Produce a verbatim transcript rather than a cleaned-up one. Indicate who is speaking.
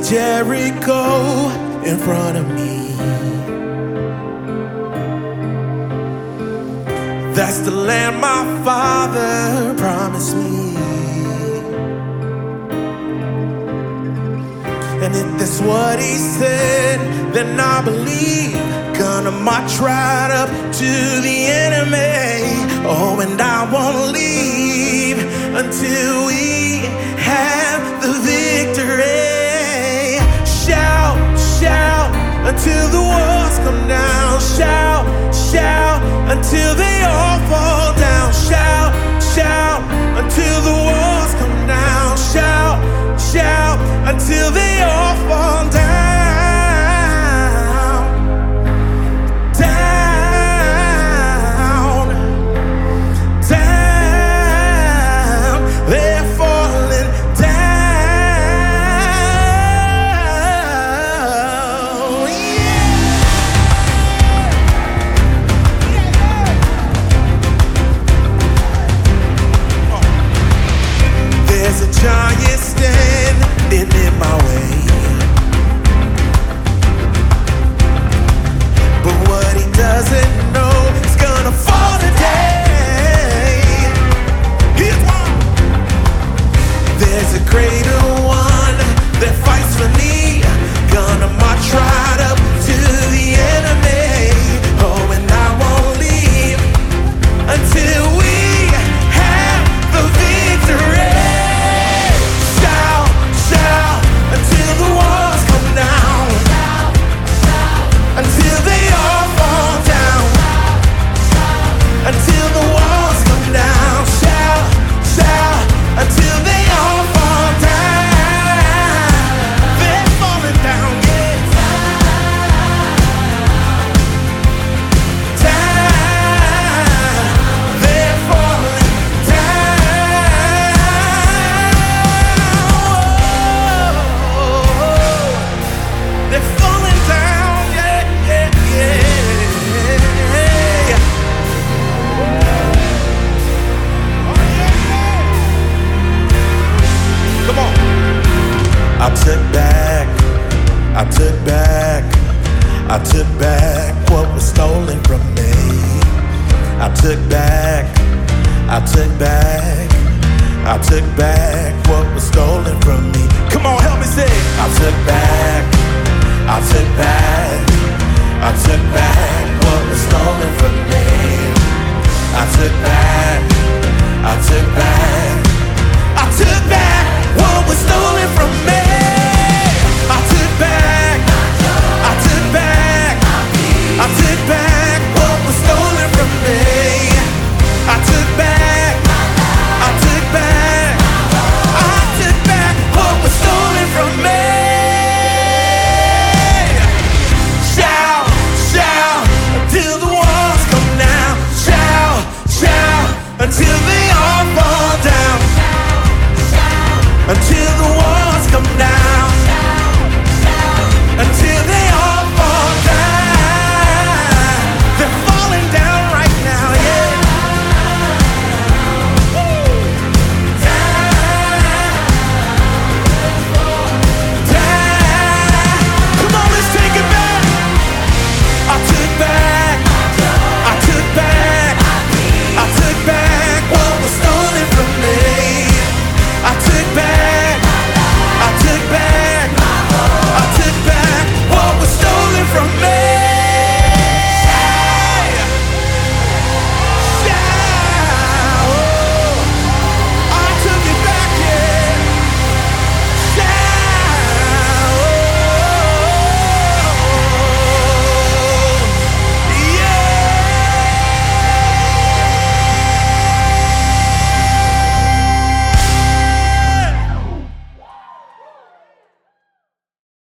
Speaker 1: Jericho in front of me. That's the land my father promised me. And if that's what he said, then I believe. Gonna march right up to the enemy. Oh, and I won't leave until we have the victory. Shout, shout, until the walls come down. Shout, shout, until they all fall down. Shout, shout, until the walls come down. Shout, shout, until they all fall down. Down, down, they're falling down. Yeah. There's a giant standing in my way, but what he doesn't know is gonna fall today. Here's one. There's a greater one that fights for me. Gonna march right up to the enemy. Oh, and I won't leave until we have the victory. Shout, shout, until the walls come down. Until they all fall down. Until the walls come down. Shout, shout, until they all fall down. They're falling down, yeah. Down. They're falling down. They're falling down, yeah, yeah, yeah. Oh, yeah, yeah. Come on. I took back, I took back, I took back what was stolen from me. I took back, I took back, I took back what was stolen from me. Come on, help me say, I took back, I took back, I took back what was stolen from me. I took back, I took back.